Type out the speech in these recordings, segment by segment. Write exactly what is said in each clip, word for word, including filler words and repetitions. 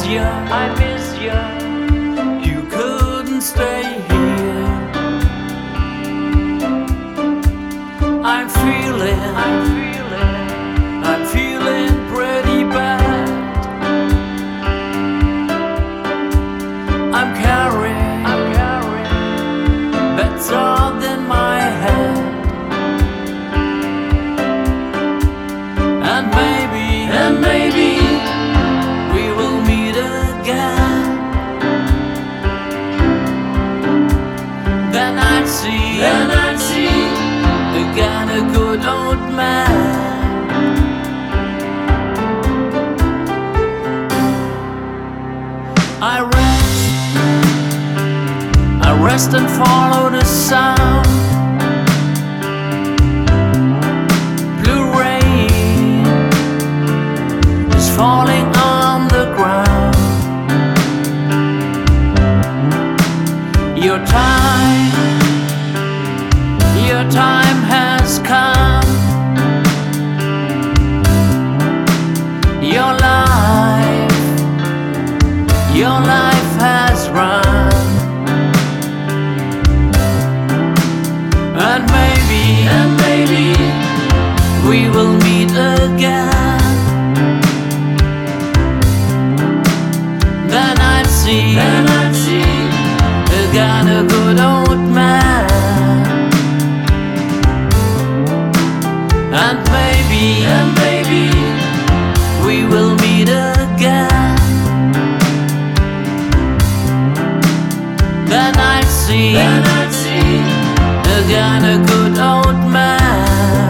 you, I miss you. You couldn't stay here. I'm feeling, I'm feeling, I'm feeling pretty bad. I'm carrying, I'm carrying better than my head. And maybe, and maybe we will meet again. Then I'd see, then I'd see again a good old man. I rest, I rest and follow the sound. Blue rain is falling on the ground. Your time, your time has come. Your life, your life has run. And maybe, and maybe we will meet again. Then I'd see, then I'd see again a good old man. And maybe, and maybe we will meet again. Then I'd see, then I'd see again a good old man.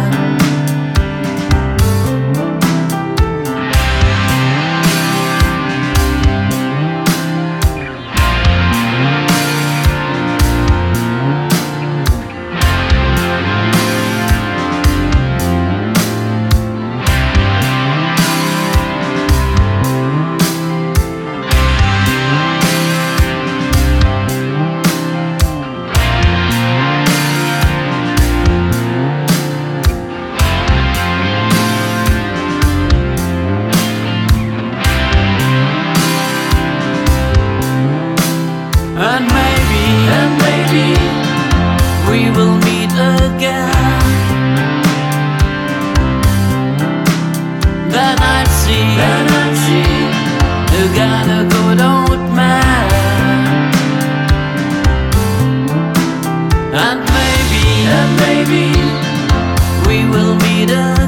And maybe, and maybe we will meet again. Then I'd see, then I'd see again a good old man. And maybe, and maybe we will meet again.